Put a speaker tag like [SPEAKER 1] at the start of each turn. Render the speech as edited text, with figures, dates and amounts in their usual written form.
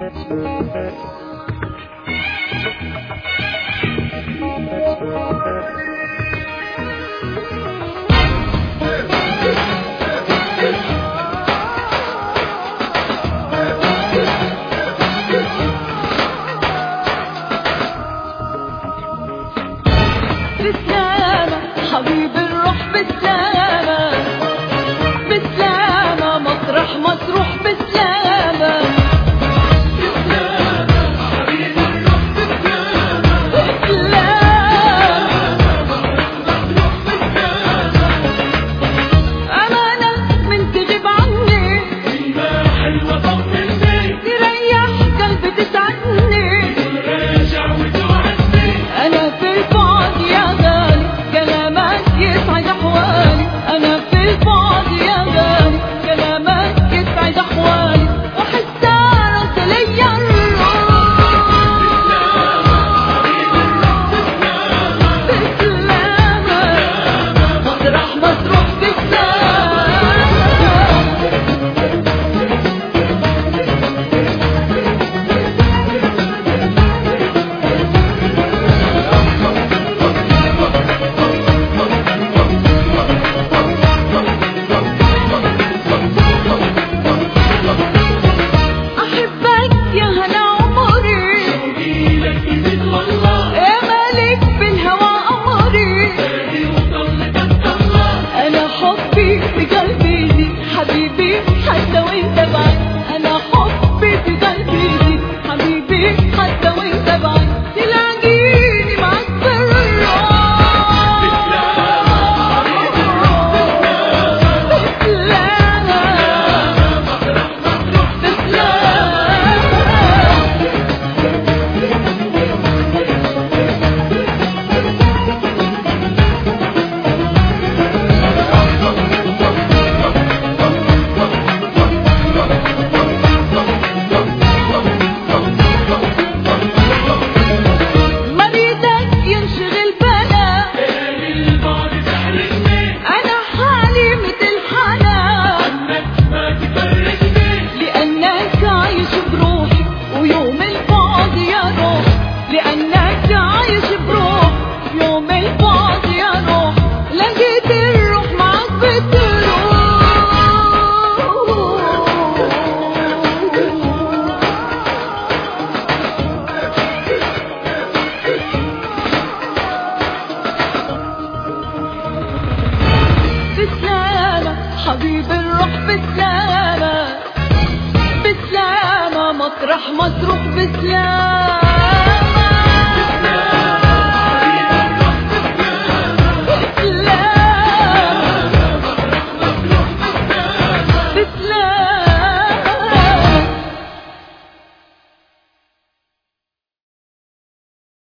[SPEAKER 1] بالسلامة حبيبي الروح بالسلامة، بالسلامة مطرح ما تروح بالسلامة، بالسلامة حبيبي الروح بالسلامة، بالسلامة مطرح ما تروح بالسلامة. أمانة من تغيب عني كلمة حلوة طمني، تريح قلبي تسعدني، تراجع وتوعدني. أنا في البعد يا غالي كلامك يسعد أحوالي، أنا في البعد يا غالي كلامك يسعد أحوالي، وحتى رد ليا الروح بالسلامة، مطرح ما تروح بالسلامة. أحبك يا هنا عمري، شوقي لك يزيد والله، يا مالك بالهوى أمري، باقي وضلك الله. أنا حبي في قلبي يزيد حبيبي حتى وأنت بعيد، أنا حبي في قلبي يزيد حبيبي حتى وأنت بعيد، تلاقيني معاك في الروح بالسلامة حبيبي الروح بالسلامة، مطرح ما تروح بالسلامة. مريدك ينشغل بلا بالي البعد تحرجني، أنا حالي مثل حالك ما تفرجني، لأنك عايش بروحي ويوم البعد يا روح، لأنك عايش بروحي يوم البعد يا روح، لقيت الروح معك بتروح بالسلامة حبيبي الروح بالسلامة، بالسلامة مطرح ما تروح بالسلامة.